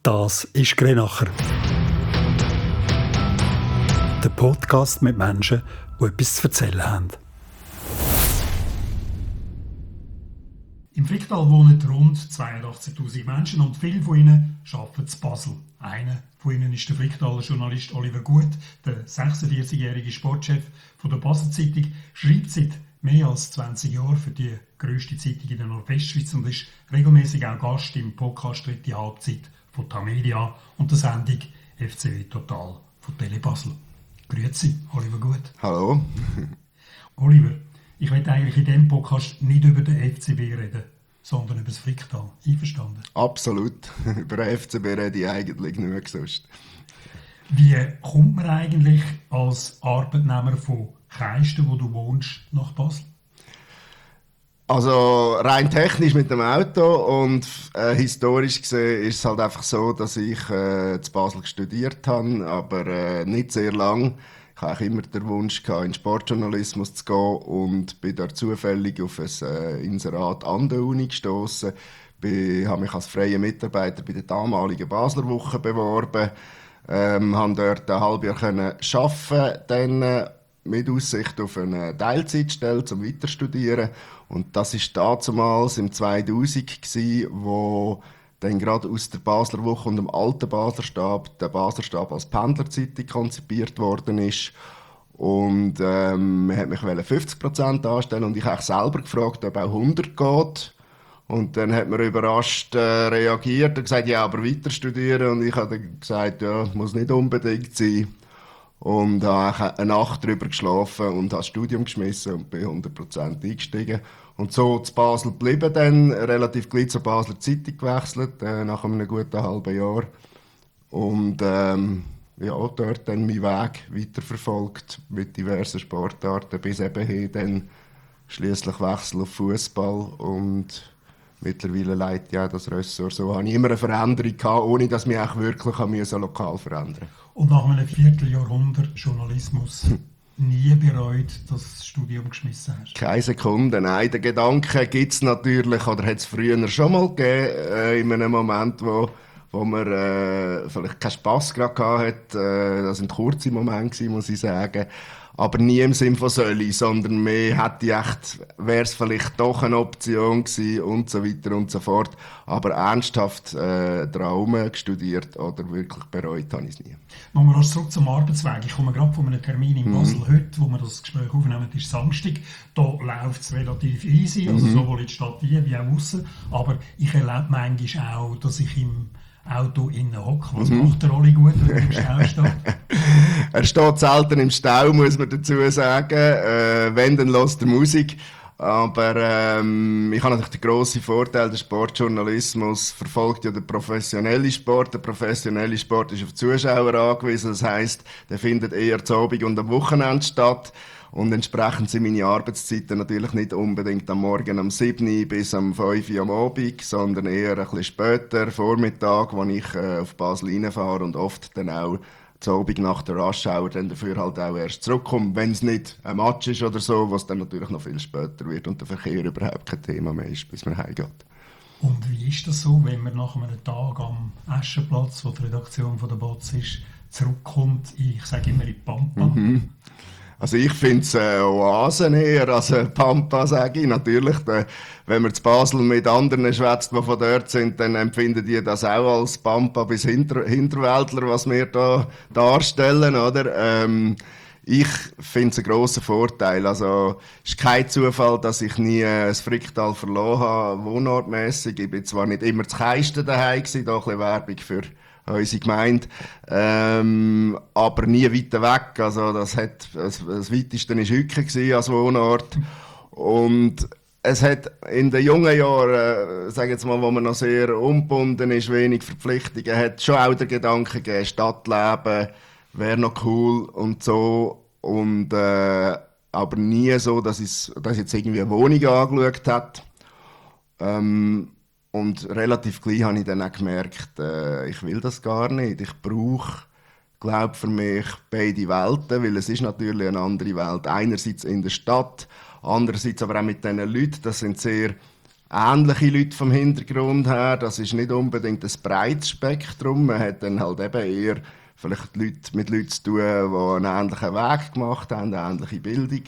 Das ist Grenacher. Der Podcast mit Menschen, die etwas zu erzählen haben. Im Fricktal wohnen rund 82'000 Menschen und viele von ihnen arbeiten in Basel. Einer von ihnen ist der Fricktaler Journalist Oliver Gut, der 46-jährige Sportchef von der Basel-Zeitung, schreibt seit mehr als 20 Jahren für die grösste Zeitung in der Nordwestschweiz und ist regelmäßig auch Gast im Podcast «Dritte Halbzeit» von Tamedia und der Sendung «FCW Total» von Tele Basel. Grüezi, Oliver Gut. Hallo. Oliver, ich möchte eigentlich in diesem Podcast nicht über den FCB reden, sondern über das Fricktal. Einverstanden? Absolut. Über den FCB rede ich eigentlich nicht sonst. Wie kommt man eigentlich als Arbeitnehmer von Keisten, wo du wohnst, nach Basel? Also rein technisch mit dem Auto und historisch gesehen ist es halt einfach so, dass ich zu Basel studiert habe, aber nicht sehr lang. Ich hatte immer den Wunsch, in den Sportjournalismus zu gehen und bin dort zufällig auf ein Inserat an der Uni gestossen. Ich habe mich als freier Mitarbeiter bei der damaligen Basler Woche beworben, habe dort ein halbes Jahr arbeiten können, mit Aussicht auf eine Teilzeitstelle zum Weiterstudieren. Und das war damals im 2000 gewesen, wo dann gerade aus der Basler Woche und dem alten Baslerstab der Baslerstab als Pendlerzeitung konzipiert worden ist. Und man hat mich 50% anstellen und ich habe selber gefragt, ob auch 100 geht. Und dann hat man überrascht reagiert und gesagt, ja, aber weiter studieren. Und ich habe dann gesagt, ja, muss nicht unbedingt sein. Und habe eine Nacht drüber geschlafen und habe das Studium geschmissen und bin 100% eingestiegen. Und so zu Basel geblieben, dann relativ gleich zur Basler Zeitung gewechselt, nach einem guten halben Jahr. Und dort dann meinen Weg weiterverfolgt mit diversen Sportarten, bis eben hin dann schliesslich Wechsel auf Fußball und mittlerweile leitet ja das Ressort so. Habe ich immer eine Veränderung gehabt, ohne dass mich auch wirklich lokal verändern musste. Und nach einem Vierteljahrhundert Journalismus nie bereut, dass du das Studium geschmissen hast? Keine Sekunde, nein. Den Gedanken gibt es natürlich, oder hat es früher schon mal gegeben, in einem Moment, wo man vielleicht keinen Spass gerade hatte. Das waren kurze Momente, muss ich sagen. Aber nie im Sinne von soll, sondern mehr hätte echt, wäre es vielleicht doch eine Option gewesen und so weiter und so fort. Aber ernsthaft Traum studiert oder wirklich bereut habe ich es nie. Nochmal rasch zurück zum Arbeitsweg. Ich komme gerade von einem Termin in Basel heute, wo wir das Gespräch aufnehmen, ist Samstag. Da läuft es relativ easy, also sowohl in der Stadt wie auch aussen. Aber ich erlebe manchmal auch, dass ich im Auto innen hocke. Was macht der Oli Gut, wenn er im Stau steht? Er steht selten im Stau, muss man dazu sagen. Wenn, dann hört er Musik. Aber ich habe natürlich den grossen Vorteil, der Sportjournalismus verfolgt ja den professionellen Sport. Der professionelle Sport ist auf Zuschauer angewiesen. Das heisst, der findet eher zu Abend und am Wochenende statt. Und entsprechend sind meine Arbeitszeiten natürlich nicht unbedingt am Morgen um 7 Uhr bis um 5 Uhr am Abend, sondern eher ein bisschen später, Vormittag, wo ich auf Basel reinfahre und oft dann auch zu Abend nach der Rush-Hour dann dafür halt auch erst zurückkomme, wenn es nicht ein Match ist oder so, was dann natürlich noch viel später wird und der Verkehr überhaupt kein Thema mehr ist, bis man heimgeht. Und wie ist das so, wenn man nach einem Tag am Aschenplatz, wo die Redaktion von der BOZ ist, zurückkommt, ich sage immer in Pampa? Also ich finde es Oasen eher als Pampa, sage ich. Natürlich, wenn man zu Basel mit anderen schwätzt, die von dort sind, dann empfinden die das auch als Pampa bis Hinterwäldler, was wir da darstellen, oder? Ich finde es einen grossen Vorteil. Also, es ist kein Zufall, dass ich nie das Fricktal verloren habe, wohnortmässig. Ich bin zwar nicht immer zu Keisten daheim gewesen, da ein bisschen Werbung für unsere Gemeinde, aber nie weiter weg. Also das weiteste war Hücken als Wohnort. Und es hat in den jungen Jahren, sage jetzt mal, wo man noch sehr ungebunden ist, wenig Verpflichtungen, hat schon auch der Gedanke gegeben, Stadtleben wäre noch cool und so. Und, aber nie so, dass ich jetzt irgendwie eine Wohnung angeschaut habe. Und relativ gleich habe ich dann auch gemerkt, ich will das gar nicht. Ich brauche, glaube für mich beide Welten, weil es ist natürlich eine andere Welt. Einerseits in der Stadt, andererseits aber auch mit diesen Leuten. Das sind sehr ähnliche Leute vom Hintergrund her. Das ist nicht unbedingt ein breites Spektrum. Man hat dann halt eben eher vielleicht mit Leuten zu tun, die einen ähnlichen Weg gemacht haben, eine ähnliche Bildung.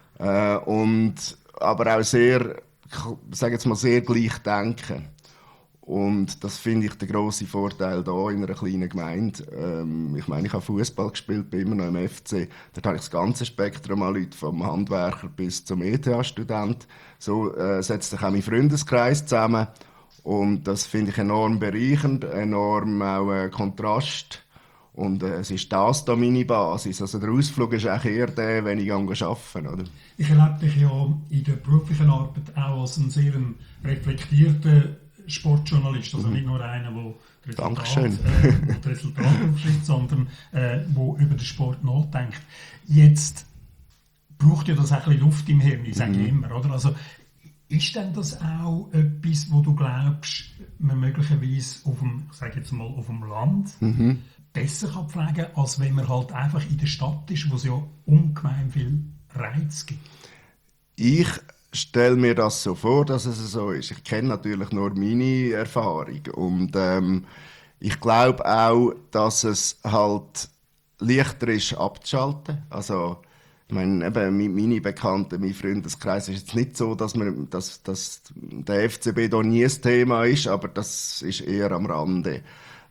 Aber auch sehr, ich sage jetzt mal, sehr gleich denken. Und das finde ich der grosse Vorteil hier in einer kleinen Gemeinde. Ich meine, ich habe Fußball gespielt, bin immer noch im FC. Dort habe ich das ganze Spektrum an Leuten, vom Handwerker bis zum ETH-Student. So setzt sich auch mein Freundeskreis zusammen. Und das finde ich enorm bereichernd, enorm auch Kontrast. Und es ist das da meine Basis. Also der Ausflug ist auch eher der, wenn ich arbeite. Oder? Ich erlebe dich ja in der beruflichen Arbeit auch als einen sehr reflektierten Sportjournalist. Also nicht nur einer, der das Resultat aufschreibt, sondern der über den Sport nachdenkt. Jetzt braucht ja das auch ein bisschen Luft im Hirn, ich sage immer. Oder? Also, ist denn das auch etwas, wo du glaubst, man möglicherweise auf dem Land besser kann pflegen, als wenn man halt einfach in der Stadt ist, wo es ja ungemein viel Reiz gibt? Ich stelle mir das so vor, dass es so ist. Ich kenne natürlich nur meine Erfahrung. Und ich glaube auch, dass es halt leichter ist, abzuschalten. Also, ich meine, eben, meine Bekannten, mein Freundeskreis ist jetzt nicht so, dass der FCB da nie ein Thema ist, aber das ist eher am Rande.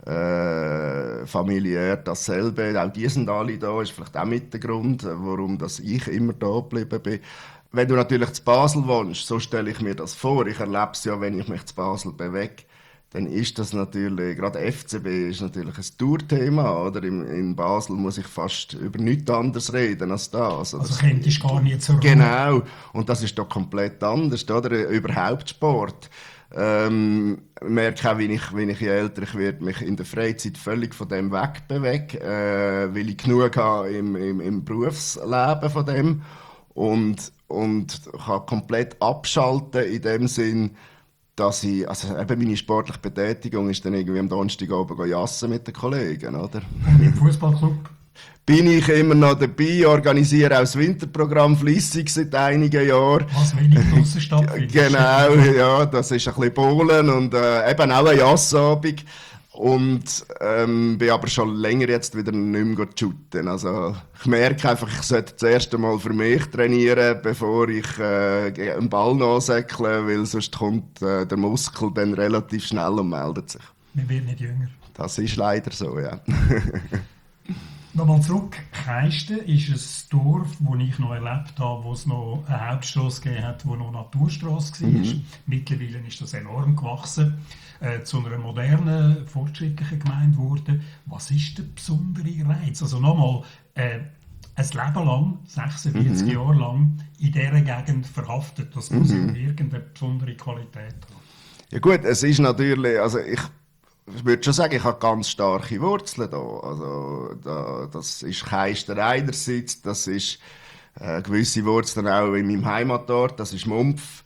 Familiär dasselbe, auch die sind alle da, ist vielleicht auch mit der Grund, warum dass ich immer da geblieben bin. Wenn du natürlich zu Basel wohnst, so stelle ich mir das vor, ich erlebe es ja, wenn ich mich zu Basel bewege, dann ist das natürlich, gerade FCB ist natürlich ein Tourthema, oder? In Basel muss ich fast über nichts anderes reden als das. Also könntest du gar nicht zur Ruhe. Genau, und das ist doch komplett anders, oder? Überhaupt Sport. Ich merke auch, wie ich je älter ich werde, mich in der Freizeit völlig von dem wegbewege, weil ich genug habe im Berufsleben von dem und kann komplett abschalten in dem Sinn, dass also eben meine sportliche Betätigung ist dann irgendwie am Donnerstagabend jassen mit den Kollegen, oder? Und im Fußballclub? Bin ich immer noch dabei, organisiere auch das Winterprogramm fleissig seit einigen Jahren. Was wenig draussen stattfindet. Genau, ja, das ist ein bisschen Bowlen und eben auch ein Jassabend. Und bin aber schon länger jetzt wieder nicht mehr shooten. Also ich merke einfach, ich sollte das erste Mal für mich trainieren, bevor ich einen Ball nachsäckle, weil sonst kommt der Muskel dann relativ schnell und meldet sich. Man wird nicht jünger. Das ist leider so, ja. Nochmal zurück. Keisten ist ein Dorf, das ich noch erlebt habe, wo es noch eine Hauptstrasse gegeben hat, die noch Naturstrasse war. Mittlerweile ist das enorm gewachsen, zu einer modernen, fortschrittlichen Gemeinde geworden. Was ist der besondere Reiz? Also nochmal, ein Leben lang, 46 Jahre lang, in dieser Gegend verhaftet. Das muss irgendeine besondere Qualität haben. Ja gut, es ist natürlich, also ich würde schon sagen, ich habe ganz starke Wurzeln hier. Also, das ist Keisten einerseits, das ist gewisse Wurzeln auch in meinem Heimatort, das ist Mumpf.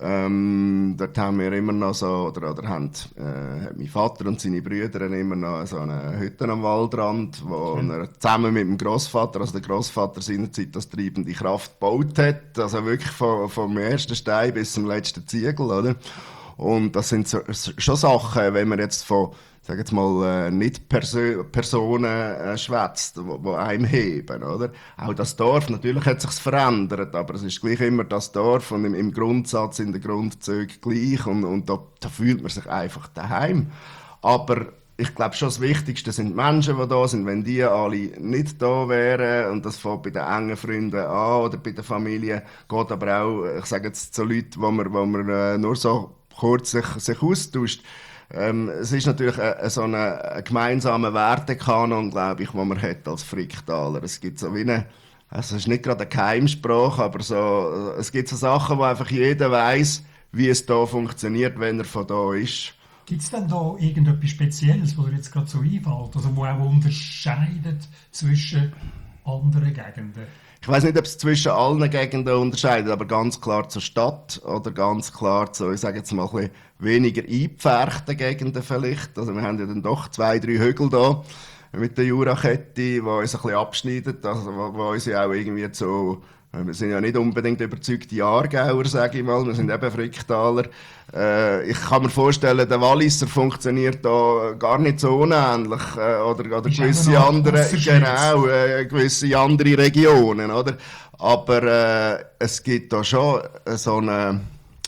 Dort haben wir immer noch so, oder haben mein Vater und seine Brüder immer noch so eine Hütte am Waldrand, wo er zusammen mit dem Grossvater, also der Grossvater seinerzeit das treibende Kraft gebaut hat. Also wirklich vom ersten Stein bis zum letzten Ziegel, oder? Und das sind schon Sachen, wenn man jetzt von, sag jetzt mal, nicht Personen schwätzt, die einem heben, oder? Auch das Dorf, natürlich hat sich's verändert, aber es ist gleich immer das Dorf und im Grundsatz, in den Grundzügen gleich und da fühlt man sich einfach daheim. Aber ich glaube schon, das Wichtigste sind die Menschen, die da sind. Wenn die alle nicht da wären, und das fängt bei den engen Freunden an oder bei der Familie, geht aber auch, ich sage jetzt zu Leuten, wo man nur so kurz sich austauscht. Es ist natürlich so ein gemeinsamer Wertekanon, glaube ich, den man hat als Fricktaler. Es gibt so wie also es ist nicht gerade eine Geheimsprache, aber so, es gibt so Sachen, wo einfach jeder weiß, wie es da funktioniert, wenn er von da ist. Gibt es denn da irgendetwas Spezielles, was dir jetzt gerade so einfällt, also wo auch unterscheidet zwischen anderen Gegenden? Ich weiß nicht, ob es zwischen allen Gegenden unterscheidet, aber ganz klar zur Stadt oder ganz klar zu, ich sage jetzt mal, ein bisschen weniger eingepferchten Gegenden vielleicht. Also wir haben ja dann doch 2, 3 Hügel da mit der Jurakette, die uns ein bisschen abschneidet, also wo uns ja auch irgendwie zu Wir sind ja nicht unbedingt überzeugte Aargauer, sage ich mal. Wir sind eben Fricktaler. Ich kann mir vorstellen, der Walliser funktioniert da gar nicht so unähnlich. Oder gewisse andere, gewisse andere Regionen, oder? Aber es gibt da schon so eine,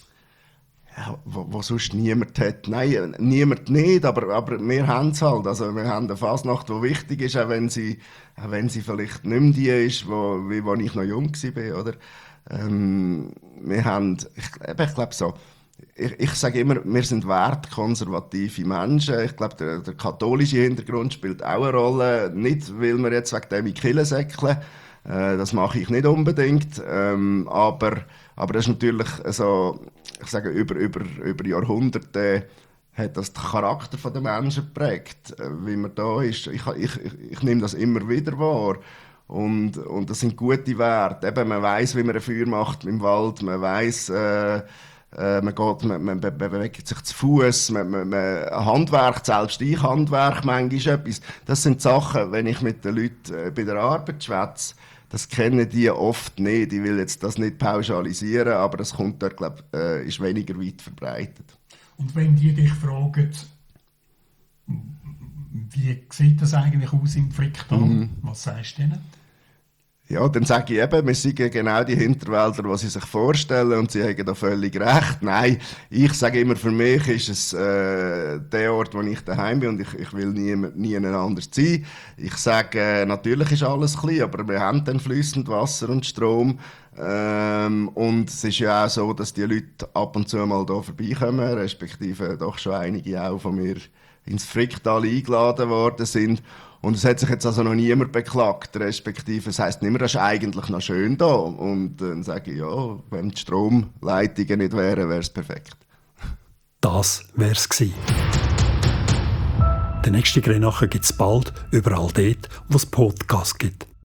wo sonst niemand hat. Nein, niemand nicht, aber wir haben es halt. Also wir haben eine Fasnacht, die wichtig ist, auch wenn sie vielleicht nicht mehr die ist, wie als ich noch jung war, oder? Wir haben, ich glaube so, ich sage immer, wir sind wertkonservative Menschen. Ich glaube, der katholische Hintergrund spielt auch eine Rolle. Nicht, weil wir jetzt wegen dem in die Kirche säckeln. Das mache ich nicht unbedingt. Aber das ist natürlich so, ich sage, über Jahrhunderte hat das den Charakter der Menschen geprägt, wie man da ist. Ich nehme das immer wieder wahr. Und das sind gute Werte. Eben, man weiss, wie man ein Feuer macht im Wald, man weiss, man bewegt sich zu Fuß, man Handwerk, selbst ich Handwerk manchmal etwas. Das sind Sachen, wenn ich mit den Leuten bei der Arbeit schwätze, das kennen die oft nicht. Ich will jetzt das nicht pauschalisieren, aber das kommt dort, glaube ist weniger weit verbreitet. Und wenn die dich fragen, wie sieht das eigentlich aus im Fricktal, was sagst du denen? Ja, dann sage ich eben, wir sind genau die Hinterwälder, die sie sich vorstellen, und sie haben da völlig recht. Nein, ich sage immer, für mich ist es der Ort, wo ich daheim bin, und ich will nie anders sein. Ich sage, natürlich ist alles klein, aber wir haben dann fließend Wasser und Strom. Und es ist ja auch so, dass die Leute ab und zu mal hier vorbeikommen, respektive doch schon einige auch von mir ins Fricktal eingeladen worden sind. Und es hat sich jetzt also noch niemand beklagt, respektive es heisst nicht mehr, das ist eigentlich noch schön da. Und dann sage ich, ja, wenn die Stromleitungen nicht wären, wäre es perfekt. Das wär's gewesen. Den nächsten Grenache gibt es bald überall dort, wo es Podcasts gibt.